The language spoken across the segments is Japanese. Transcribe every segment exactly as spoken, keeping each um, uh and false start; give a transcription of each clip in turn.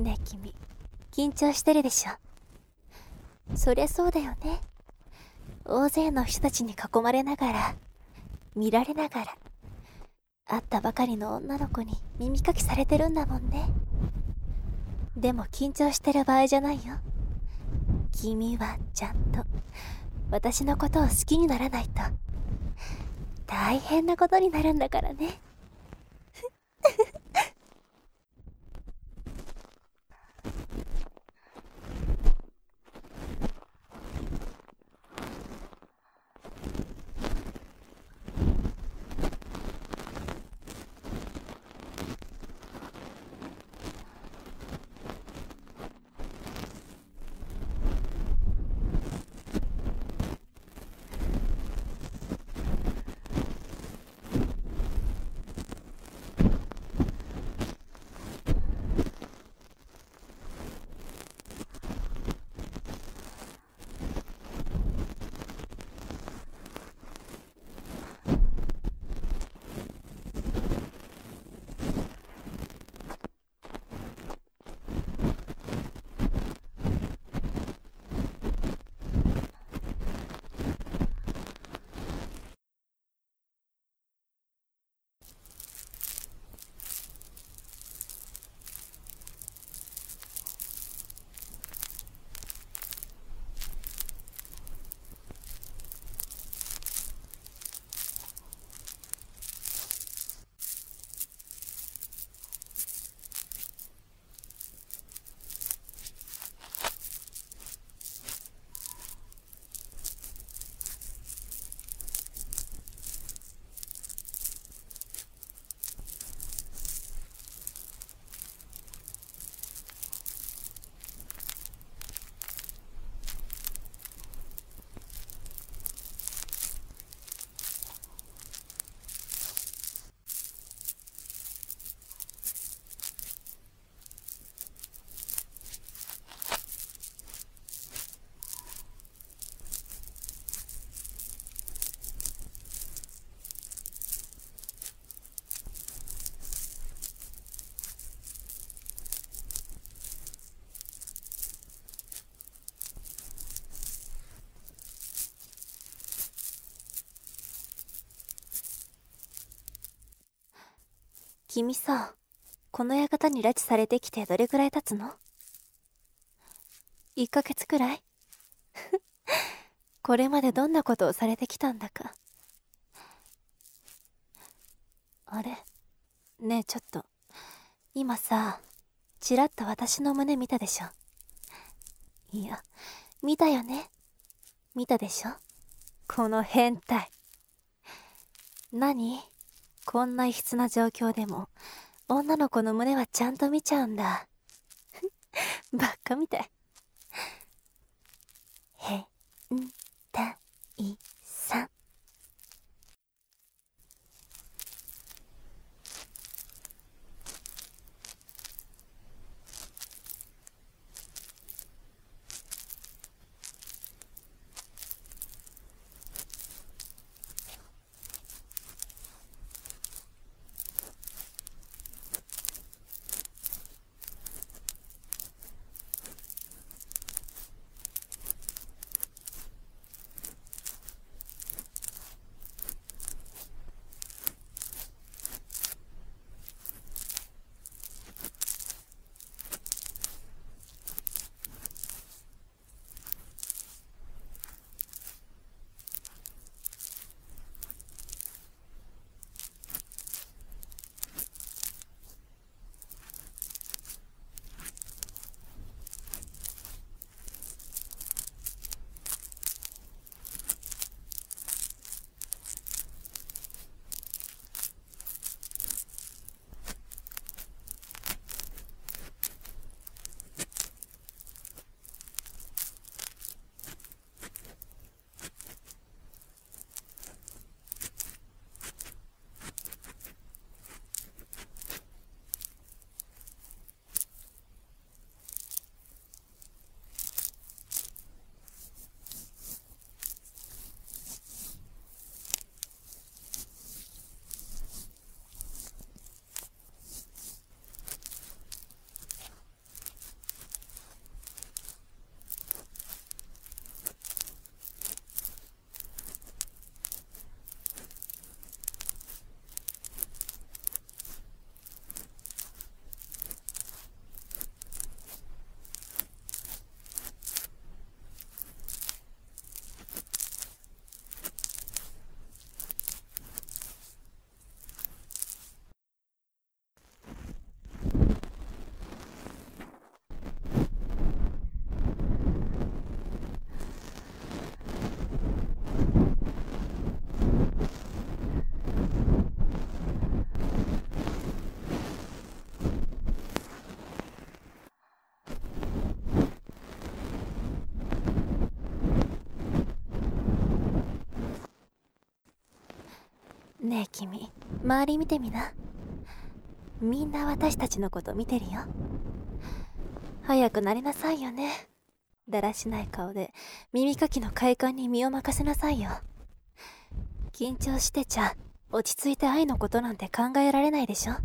ねえ君、緊張してるでしょ。そりゃそうだよね。大勢の人たちに囲まれながら、見られながら、会ったばかりの女の子に耳かきされてるんだもんね。でも緊張してる場合じゃないよ。君はちゃんと私のことを好きにならないと大変なことになるんだからね。君さ、この館に拉致されてきてどれくらい経つの？いっかげつくらい？これまでどんなことをされてきたんだか。あれ？ねえちょっと、今さ、ちらっと私の胸見たでしょ？いや、見たよね？見たでしょ？この変態。何？こんな異質な状況でも女の子の胸はちゃんと見ちゃうんだ。バカみたい。変態さん。 ねえ君、周り見てみな。みんな私たちのこと見てるよ。早くなりなさいよね。だらしない顔で耳かきの快感に身を任せなさいよ。緊張してちゃ落ち着いて愛のことなんて考えられないでしょ。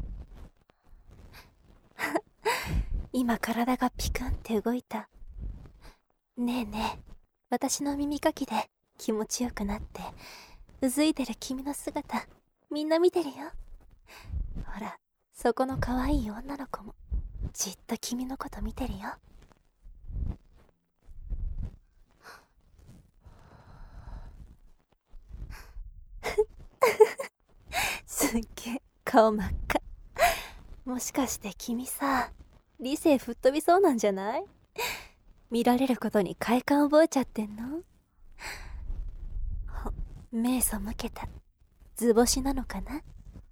今体がピクンって動いた。ねえねえ、私の耳かきで気持ちよくなってうずいてる君の姿みんな見てるよ。ほら、そこの可愛い女の子もじっと君のこと見てるよ。すっげえ顔真っ赤。もしかして君さ、理性吹っ飛びそうなんじゃない？見られることに快感覚えちゃってんの？ほ、目背けた。図星なのかな？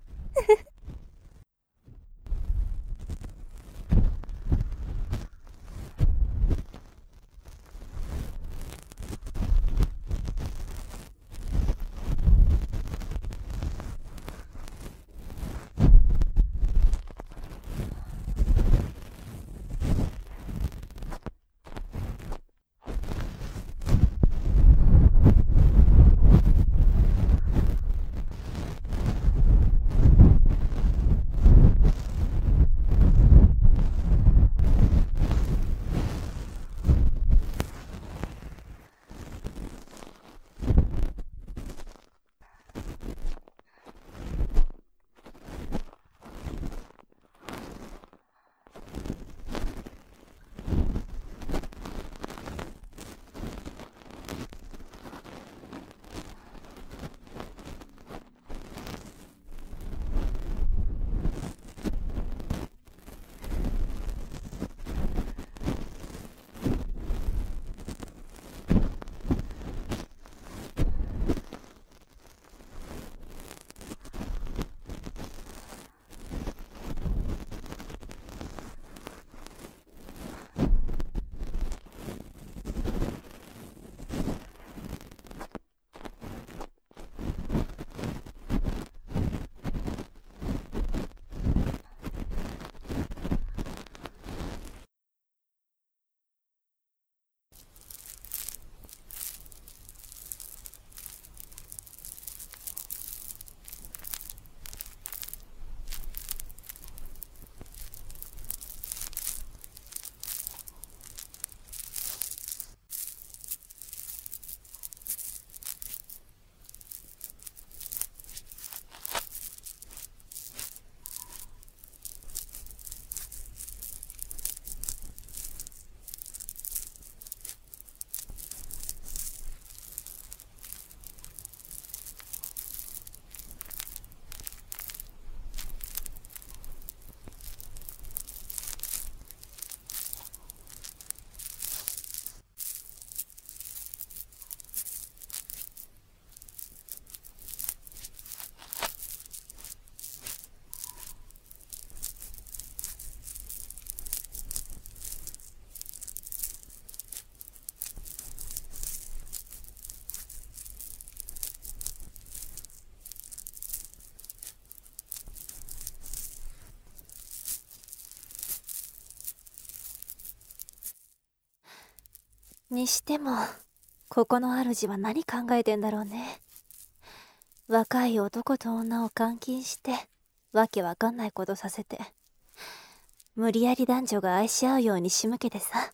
にしても、ここの主は何考えてんだろうね。若い男と女を監禁して、わけわかんないことさせて、無理やり男女が愛し合うように仕向けてさ。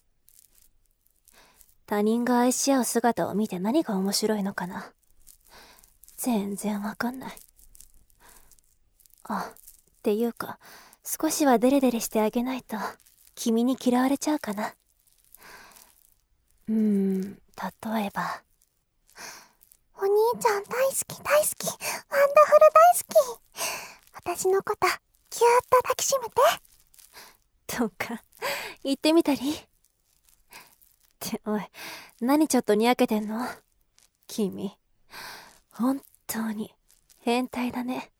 他人が愛し合う姿を見て何が面白いのかな。全然わかんない。あ、っていうか、少しはデレデレしてあげないと、君に嫌われちゃうかな。うーん、例えば。 お兄ちゃん大好き大好き、ワンダフル大好き。私のこと、ぎゅーっと抱きしめて。 とか、言ってみたり？って、おい、何ちょっとにやけてんの？君、本当に、変態だね。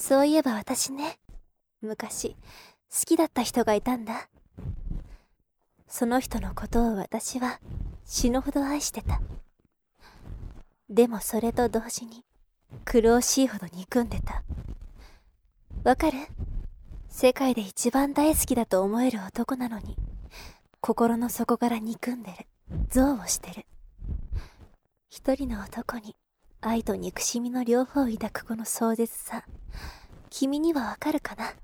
そういえば私ね、昔好きだった人がいたんだ。その人のことを私は死ぬほど愛してた。でもそれと同時に苦しいほど憎んでた。わかる？世界で一番大好きだと思える男なのに、心の底から憎んでる。憎悪してる。一人の男に愛と憎しみの両方を抱くこの壮絶さ、君にはわかるかな？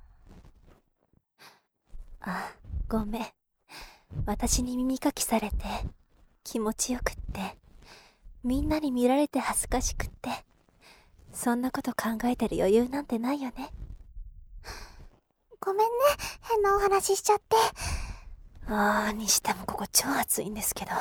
あ、ごめん。私に耳かきされて、気持ちよくって、みんなに見られて恥ずかしくって、そんなこと考えてる余裕なんてないよね。 ごめんね、変なお話しちゃって。 ああ、にしてもここ超暑いんですけど。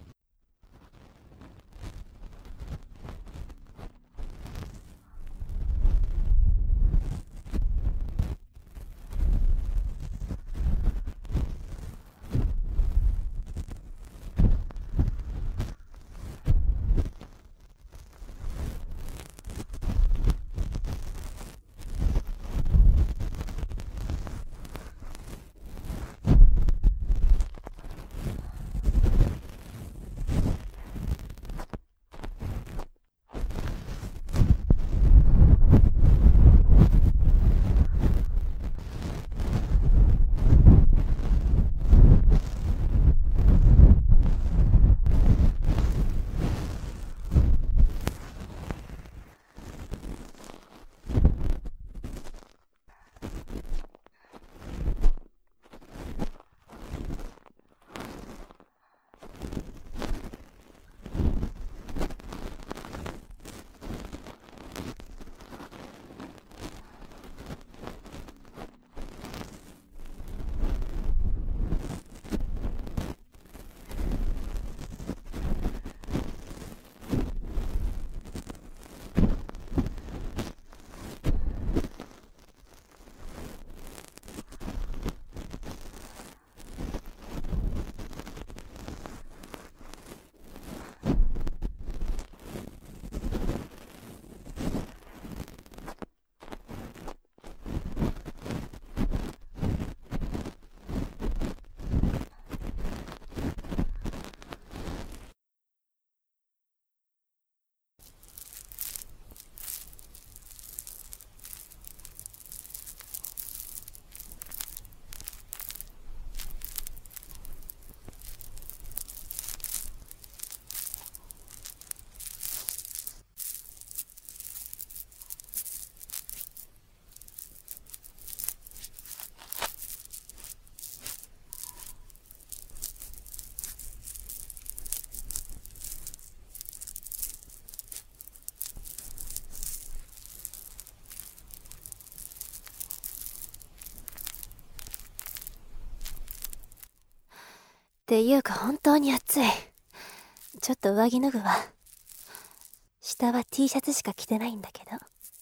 っていうか本当に暑い。ちょっと上着脱ぐわ。下は T シャツしか着てないんだけど。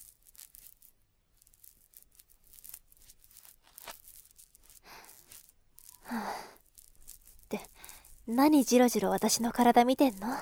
はぁ、って何ジロジロ私の体見てんの？は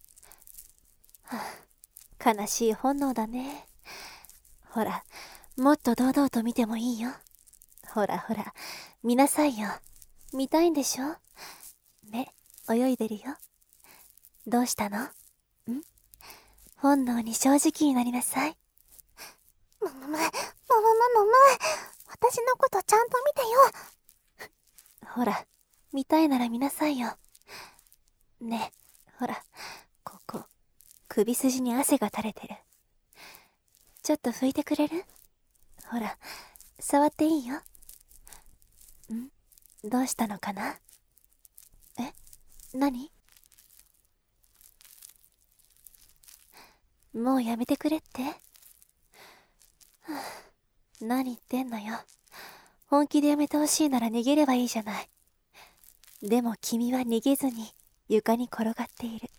ぁ、悲しい本能だね。ほら、もっと堂々と見てもいいよ。ほらほら、見なさいよ。見たいんでしょ？目、泳いでるよ。どうしたの？ん？本能に正直になりなさい。 むむむ、むむむむむ、私のことちゃんと見てよ。 ほら、見たいなら見なさいよ。ねえ、ほら、ここ、首筋に汗が垂れてる。ちょっと拭いてくれる？ほら、触っていいよ。ん？どうしたのかな？え？何？もうやめてくれって？はあ、何言ってんのよ。本気でやめてほしいなら逃げればいいじゃない。でも君は逃げずに床に転がっている。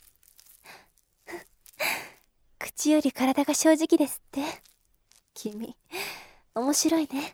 口より体が正直ですって。君、面白いね。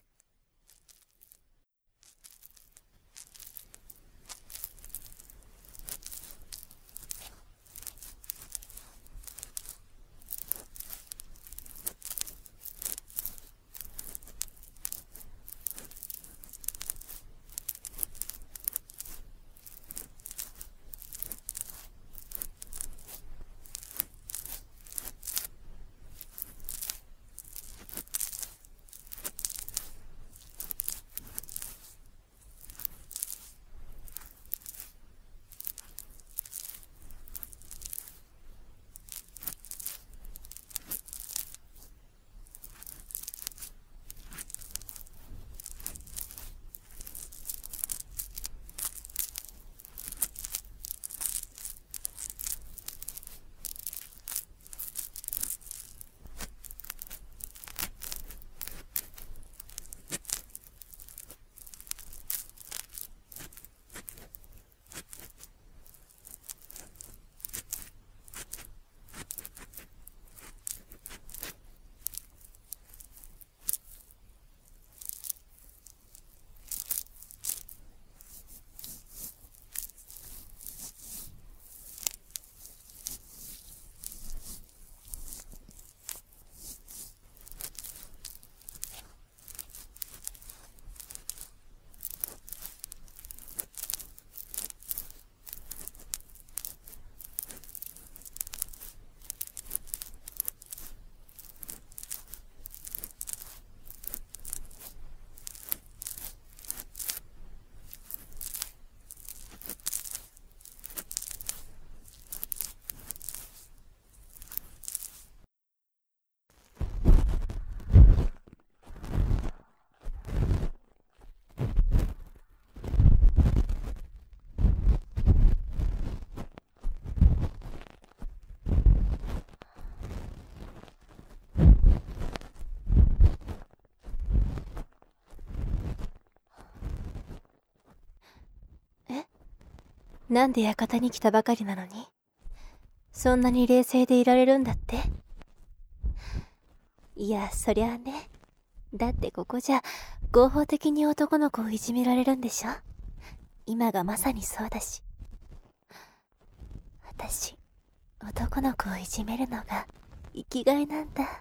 なんで館に来たばかりなのに、そんなに冷静でいられるんだって？いや、そりゃあね。だってここじゃ合法的に男の子をいじめられるんでしょ？今がまさにそうだし。私、男の子をいじめるのが生きがいなんだ。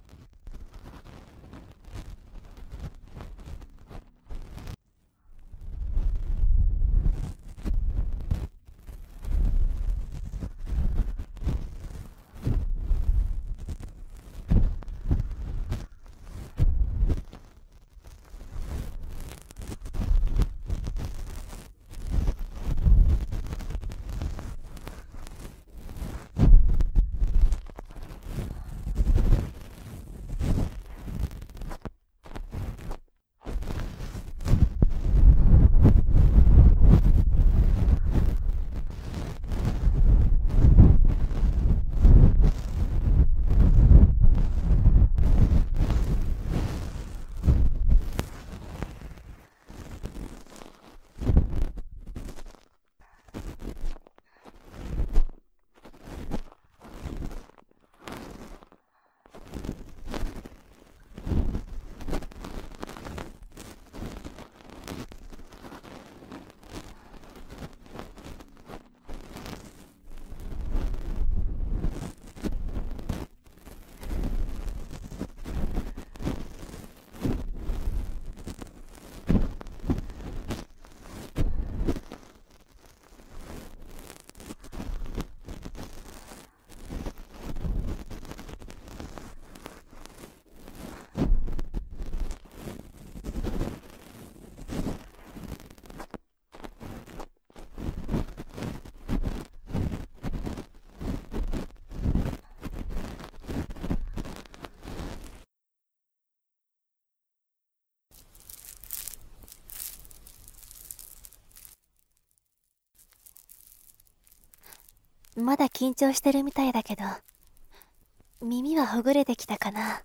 まだ緊張してるみたいだけど、耳はほぐれてきたかな。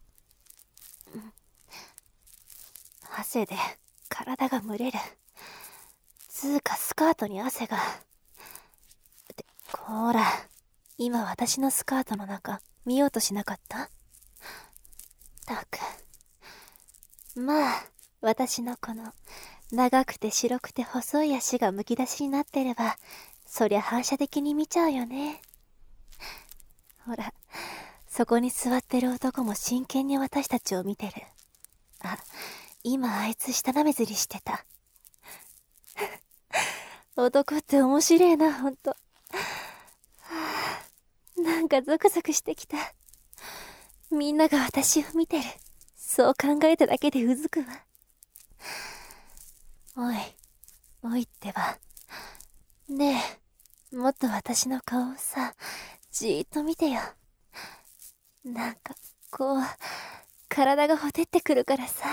汗で体が蒸れる。つーかスカートに汗が。ってこーら、今私のスカートの中見ようとしなかった？たく。まあ、私のこの長くて白くて細い足がむき出しになってれば、そりゃ反射的に見ちゃうよね。ほら、そこに座ってる男も真剣に私たちを見てる。あ、今あいつ舌なめずりしてた。男って面白いな、ほんと。はあ、なんかゾクゾクしてきた。みんなが私を見てる。そう考えただけでうずくわ。おい、おいってば。ねえ、もっと私の顔をさ、じーっと見てよ。なんか、こう、体がほてってくるからさ。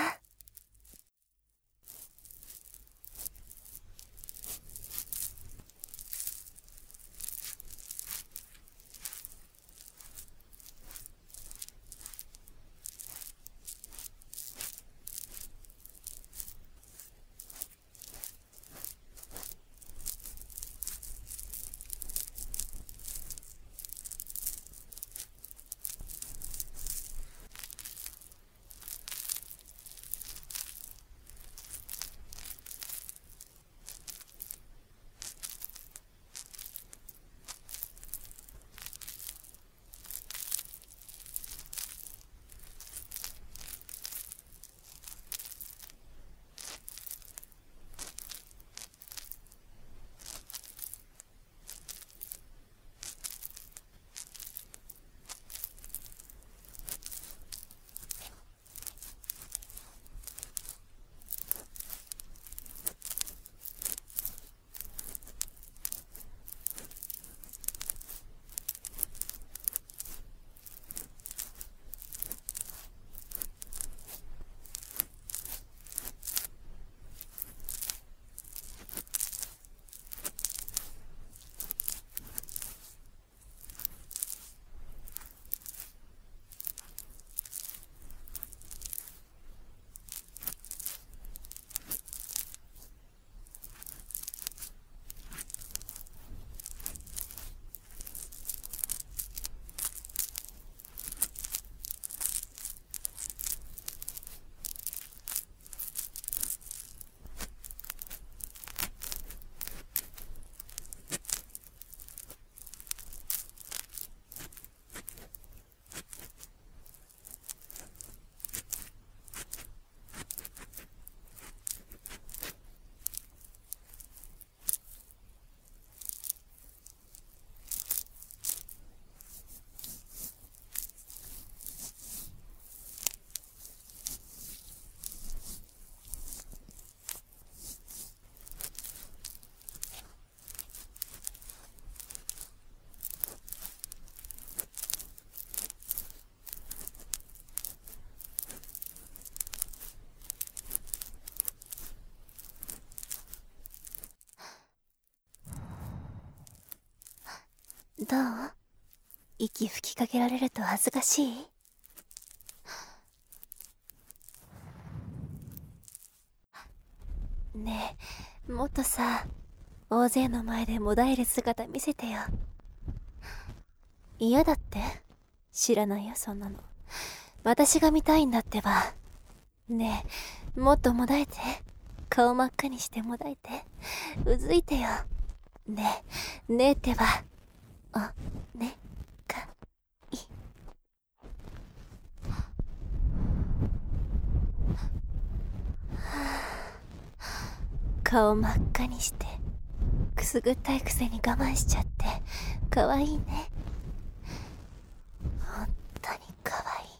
どう？息吹きかけられると恥ずかしい？ねえ、もっとさ、大勢の前でもだえる姿見せてよ。嫌だって？知らないよ、そんなの。私が見たいんだってば。ねえ、もっともだえて。顔真っ赤にしてもだえて。うずいてよ。ねえ、ねえってば。あ、ね、か、い。顔真っ赤にしてくすぐったいくせに我慢しちゃってかわいいね。本当にかわい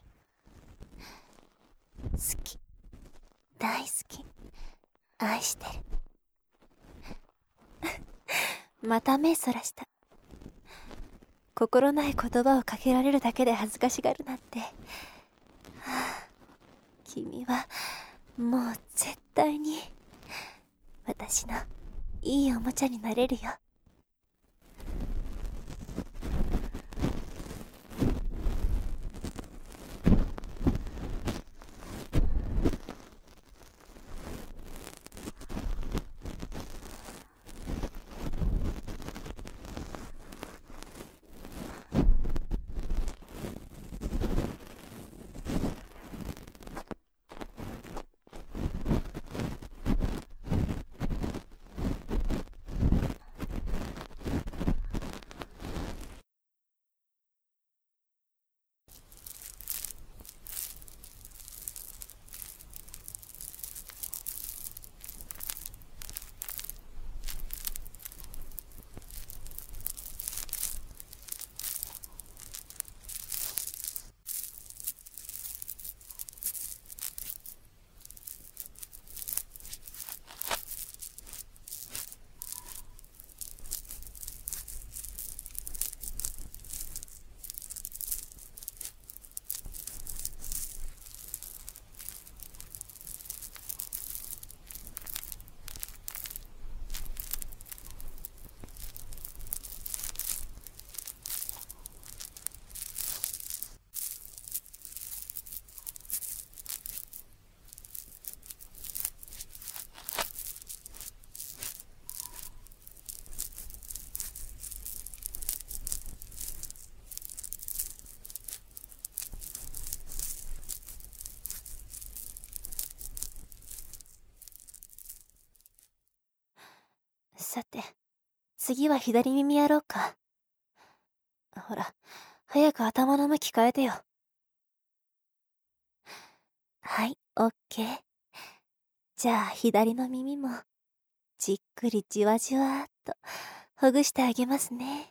い。好き、大好き、愛してる。また目そらした。心ない言葉をかけられるだけで恥ずかしがるなんて、はあ、君はもう絶対に私のいいおもちゃになれるよ。さて、次は左耳やろうか。ほら、早く頭の向き変えてよ。はい、オッケー。じゃあ左の耳もじっくりじわじわーっとほぐしてあげますね。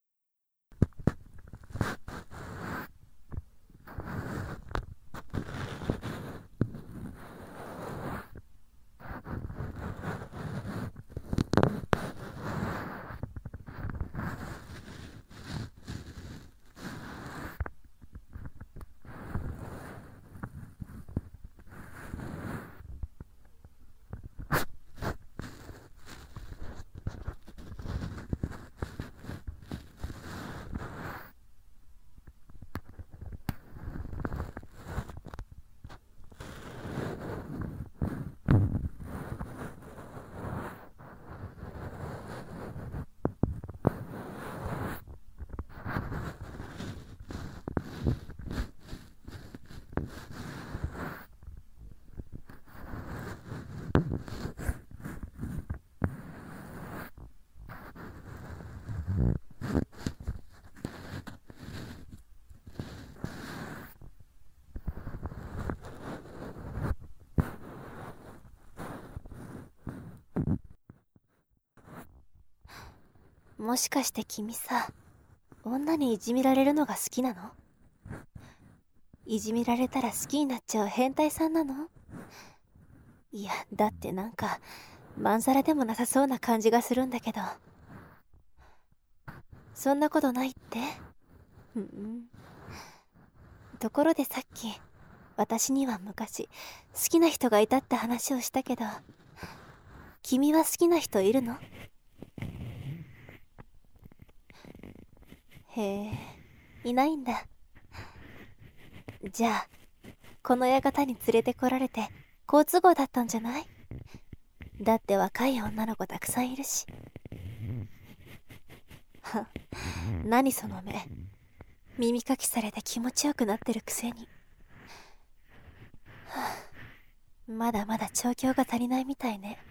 もしかして君さ、女にいじめられるのが好きなの？いじめられたら好きになっちゃう変態さんなの？いや、だってなんかまんざらでもなさそうな感じがするんだけど。そんなことないって？うん。ところでさっき私には昔好きな人がいたって話をしたけど、君は好きな人いるの？ へえ、いないんだ。じゃあこの館に連れてこられて好都合だったんじゃない？だって若い女の子たくさんいるし。は、何その目。耳かきされて気持ちよくなってるくせに。はあ、まだまだ調教が足りないみたいね。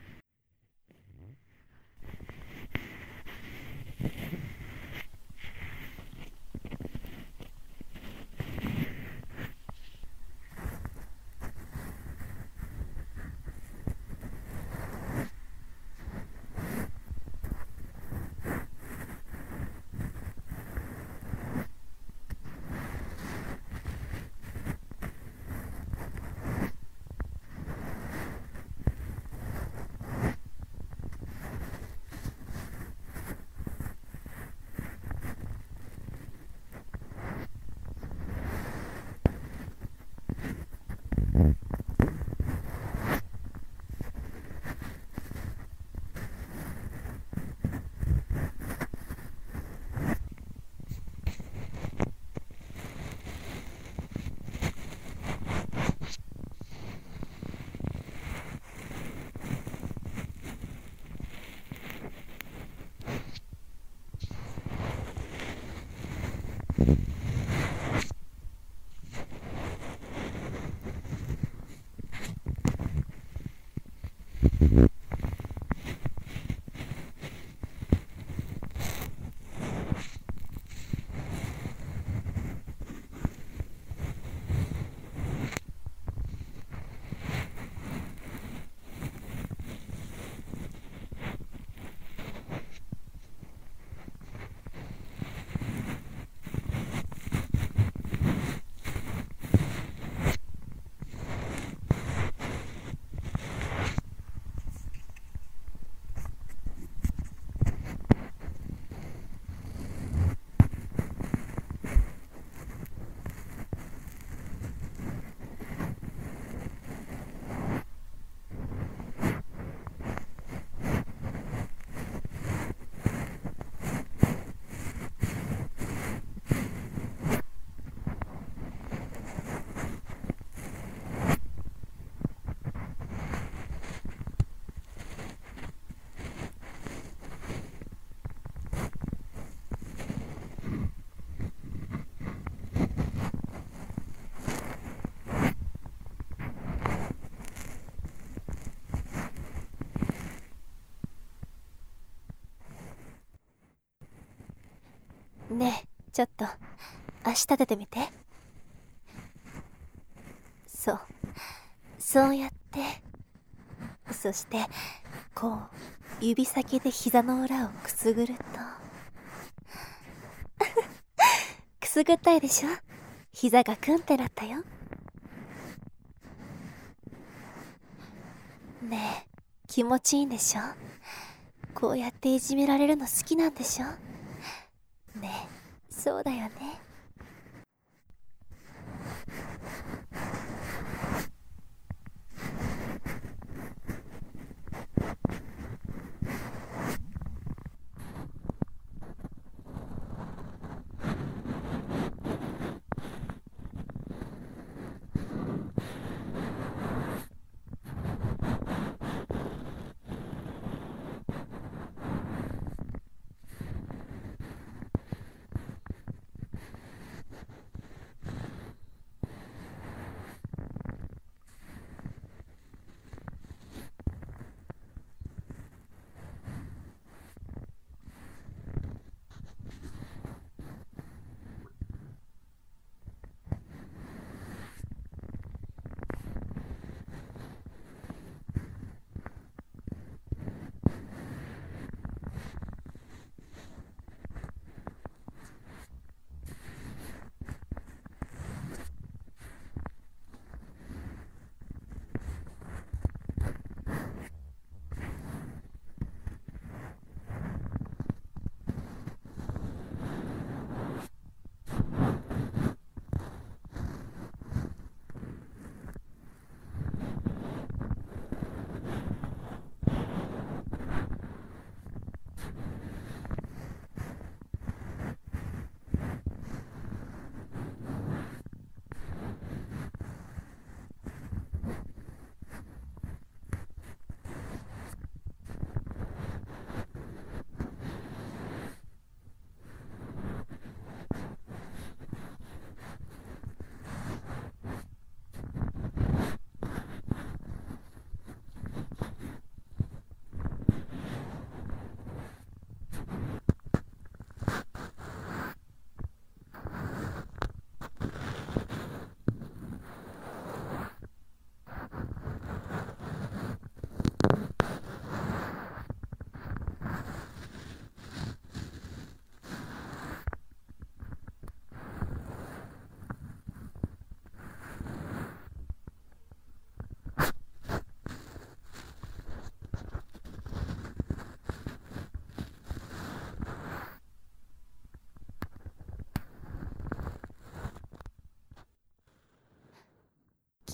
ねえ、ちょっと足立ててみて。そう、そうやって、そしてこう指先で膝の裏をくすぐるとくすぐったいでしょ。膝がクンってなったよ。ねえ、気持ちいいんでしょ。こうやっていじめられるの好きなんでしょ。ねえ、そうだよね。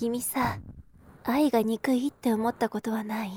君さ、愛が憎いって思ったことはない？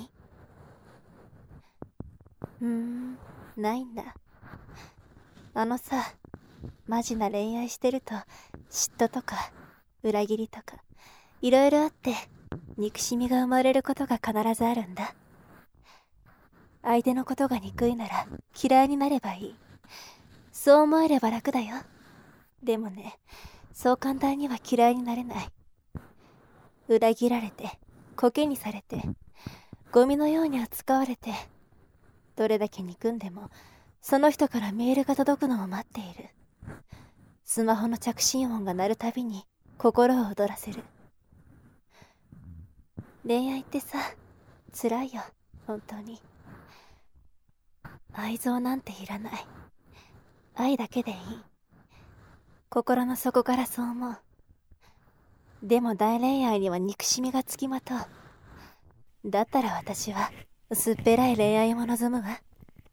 うーん、ないんだ。あのさ、マジな恋愛してると嫉妬とか裏切りとかいろいろあって憎しみが生まれることが必ずあるんだ。相手のことが憎いなら嫌いになればいい。そう思えれば楽だよ。でもね、そう簡単には嫌いになれない。裏切られてコケにされてゴミのように扱われて、どれだけ憎んでもその人からメールが届くのを待っている。スマホの着信音が鳴るたびに心を躍らせる。恋愛ってさ、辛いよ、本当に。愛情なんていらない。愛だけでいい。心の底からそう思う。でも大恋愛には憎しみがつきまとう。だったら私は薄っぺらい恋愛を望むわ。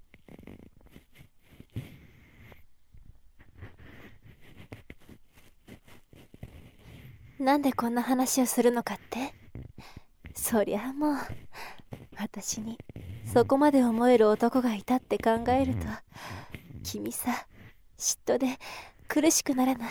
なんでこんな話をするのかって？そりゃあもう私にそこまで思える男がいたって考えると、君さ、嫉妬で苦しくならない？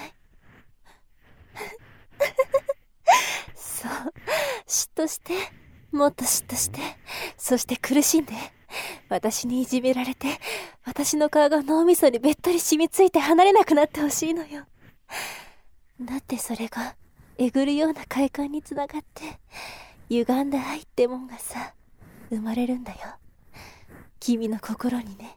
そう、嫉妬して、もっと嫉妬して、そして苦しんで、私にいじめられて、私の顔が脳みそにべったり染みついて離れなくなってほしいのよ。だってそれがえぐるような快感につながって、歪んだ愛ってもんがさ、生まれるんだよ、君の心にね。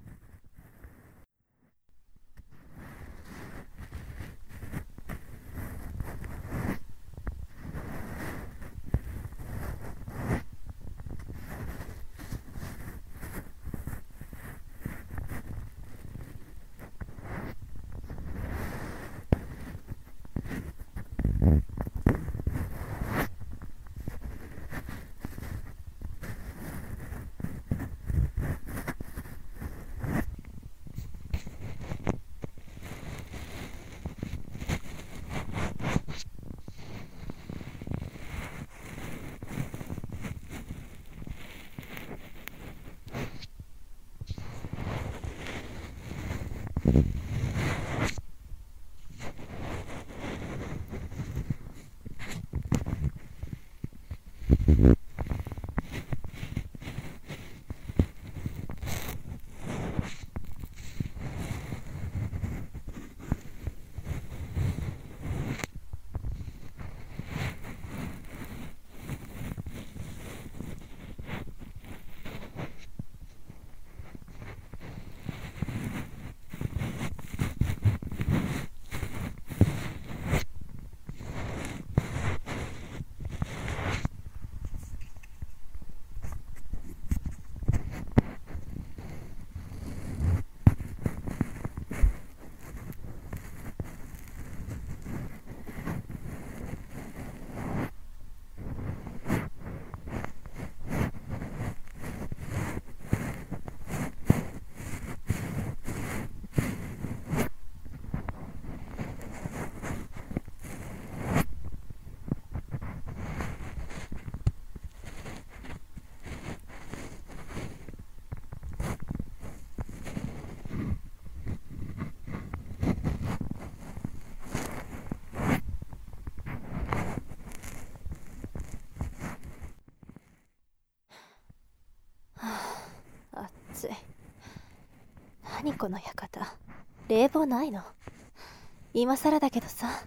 暑い。何この館、冷房ないの？今更だけどさ。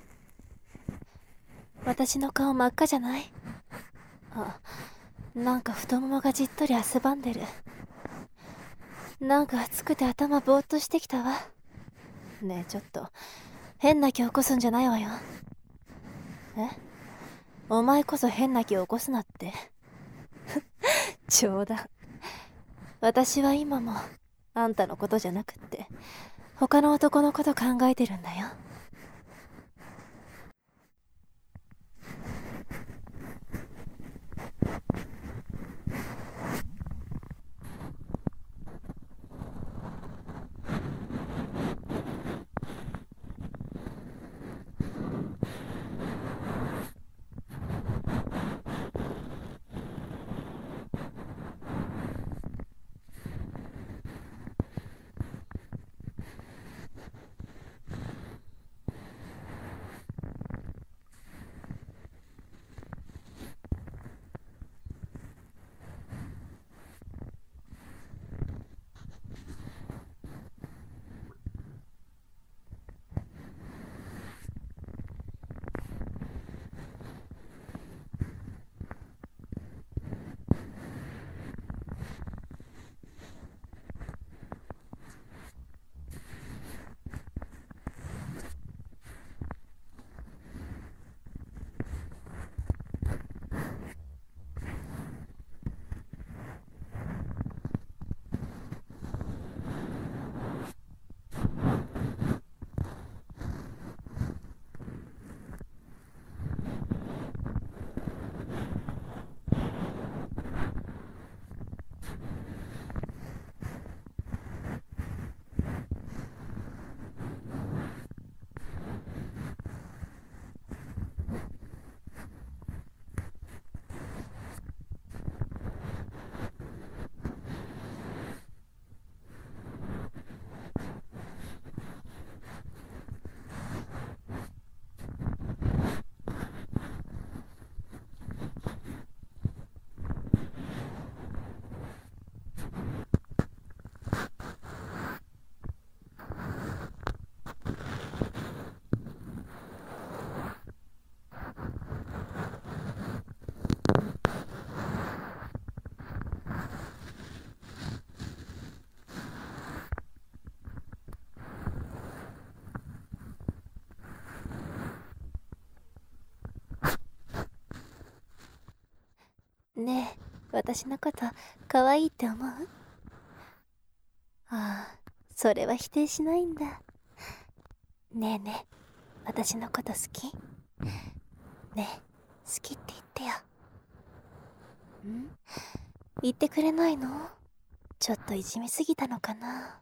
私の顔真っ赤じゃない？あ、なんか太ももがじっとり汗ばんでる。なんか暑くて頭ぼーっとしてきたわ。ねえちょっと変な気起こすんじゃないわよ。え？お前こそ変な気を起こすなって。冗談。私は今もあんたのことじゃなくって他の男のこと考えてるんだよ。 ねえ、私のこと可愛いって思う？ああ、それは否定しないんだ。ねえねえ、私のこと好き？ねえ、好きって言ってよ。ん？言ってくれないの？ちょっといじめすぎたのかな。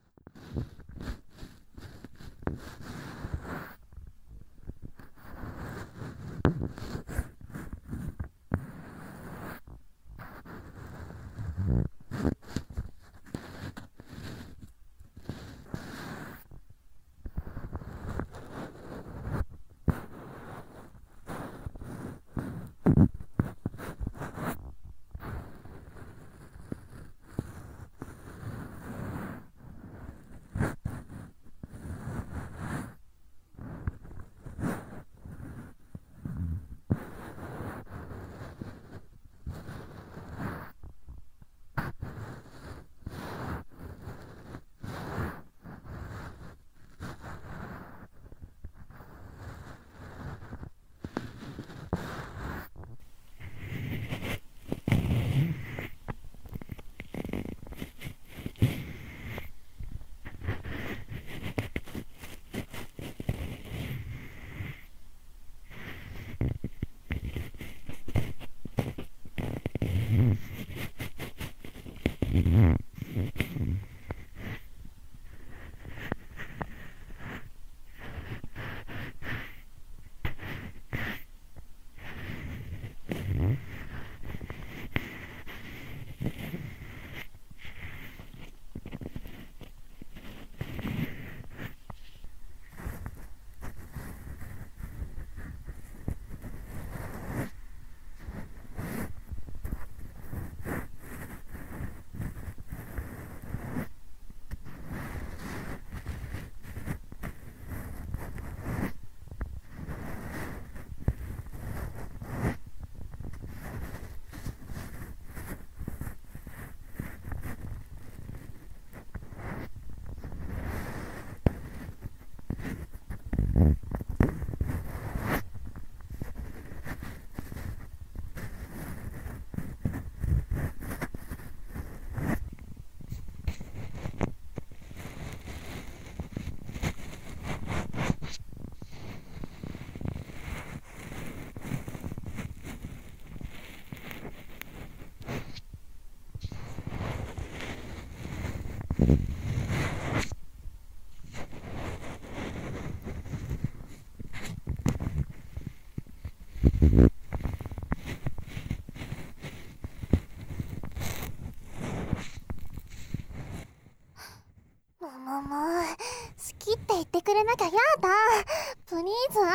ももも好きって言ってくれなきゃやだ。プリーズ I love you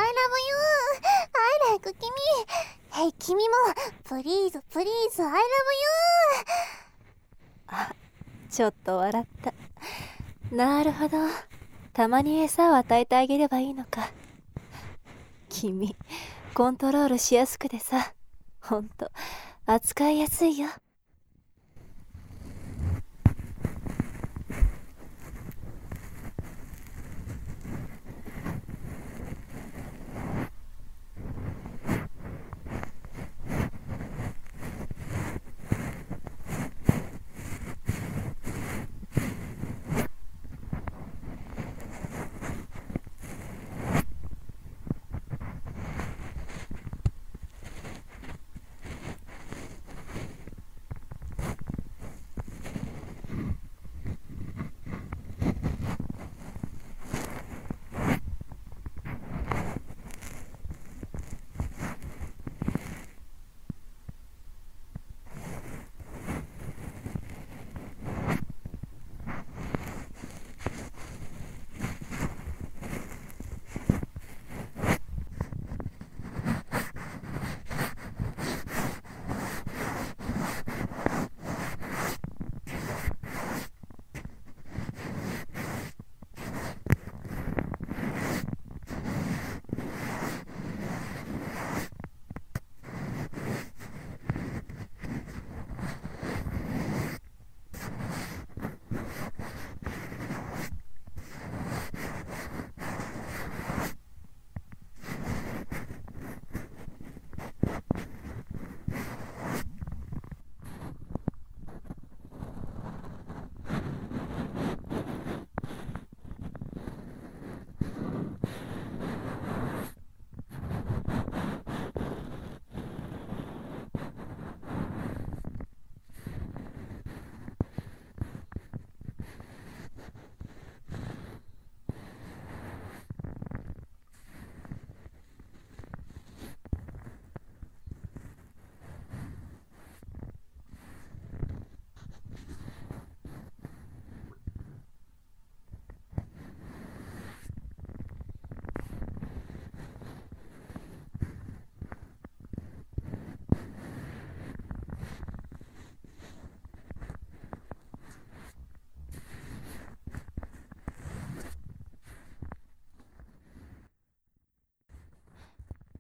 I like 君。へい君もプリーズプリーズ I love you。 あ、ちょっと笑った。なるほど、たまに餌を与えてあげればいいのか。君、コントロールしやすくてさ、ほんと扱いやすいよ。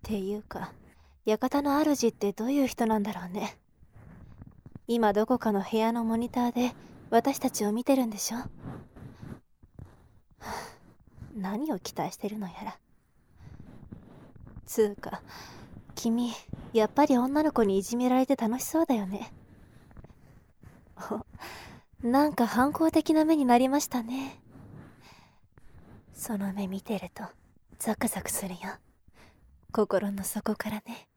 ていうか、館の主ってどういう人なんだろうね。今どこかの部屋のモニターで私たちを見てるんでしょ。はあ、何を期待してるのやら。つうか、君、やっぱり女の子にいじめられて楽しそうだよね。お、なんか反抗的な目になりましたね。その目見てるとザクザクするよ。心の底からね。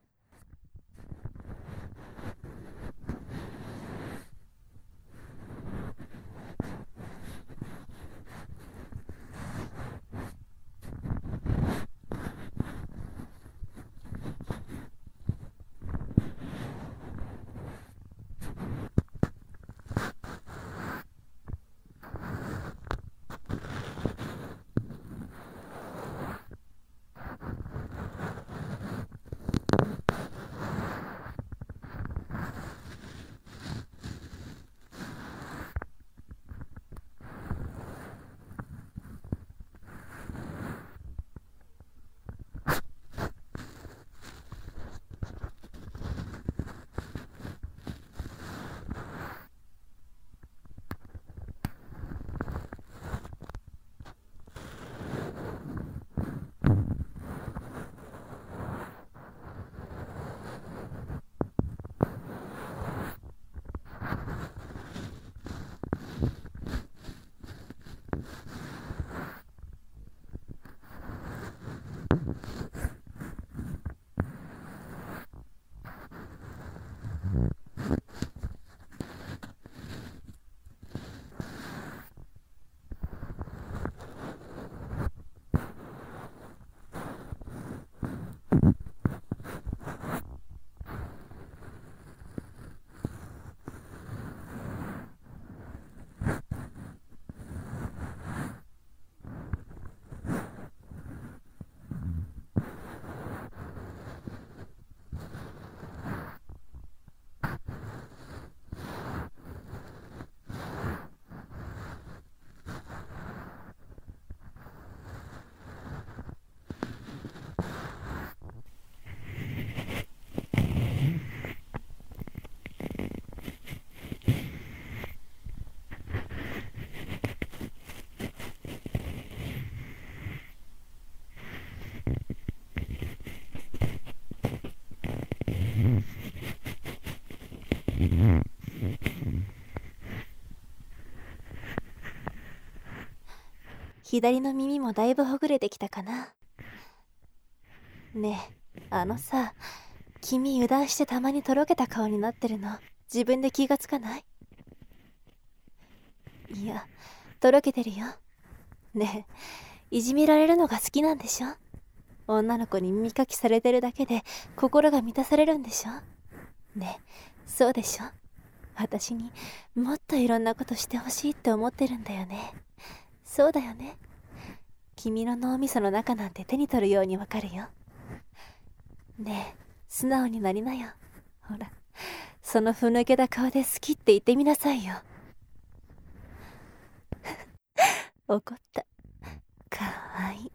左の耳もだいぶほぐれてきたかな。ねえ、あのさ、君油断してたまにとろけた顔になってるの自分で気がつかない？いや、とろけてるよ。ねえ、いじめられるのが好きなんでしょ？女の子に耳かきされてるだけで心が満たされるんでしょ？ねえ、そうでしょ？私にもっといろんなことしてほしいって思ってるんだよね。そうだよね。君の脳みその中なんて手に取るようにわかるよ。ねえ、素直になりなよ。ほら、そのふぬけた顔で好きって言ってみなさいよ。怒った。かわいい。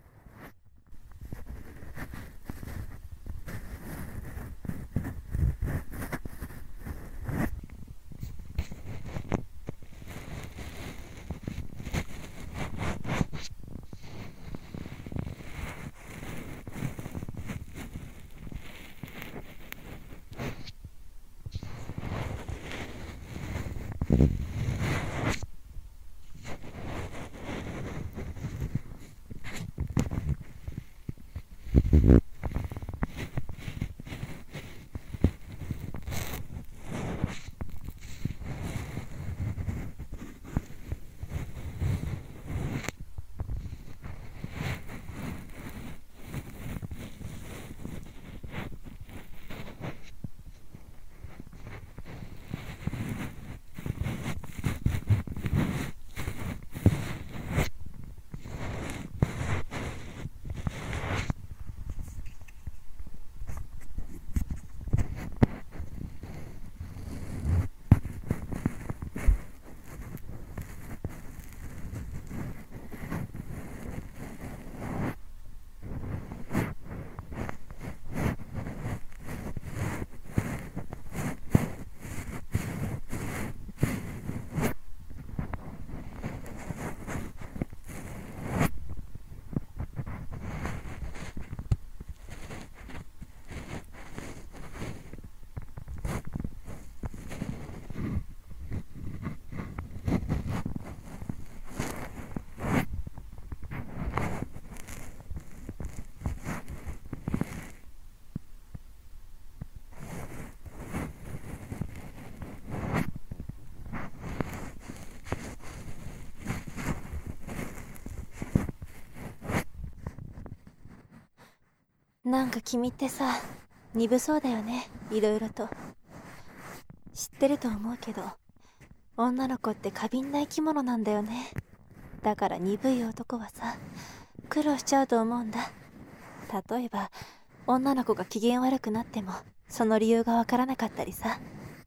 なんか君ってさ、鈍そうだよね、いろいろと。知ってると思うけど、女の子って過敏な生き物なんだよね。だから鈍い男はさ、苦労しちゃうと思うんだ。例えば、女の子が機嫌悪くなっても、その理由がわからなかったりさ。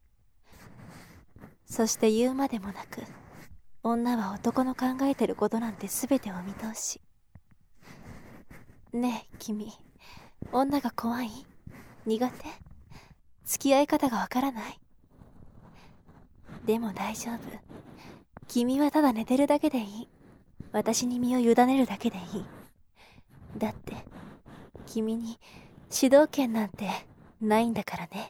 そして言うまでもなく、女は男の考えてることなんて全てお見通し。ねえ、君、女が怖い？苦手？付き合い方がわからない？でも大丈夫。君はただ寝てるだけでいい。私に身を委ねるだけでいい。だって、君に主導権なんてないんだからね。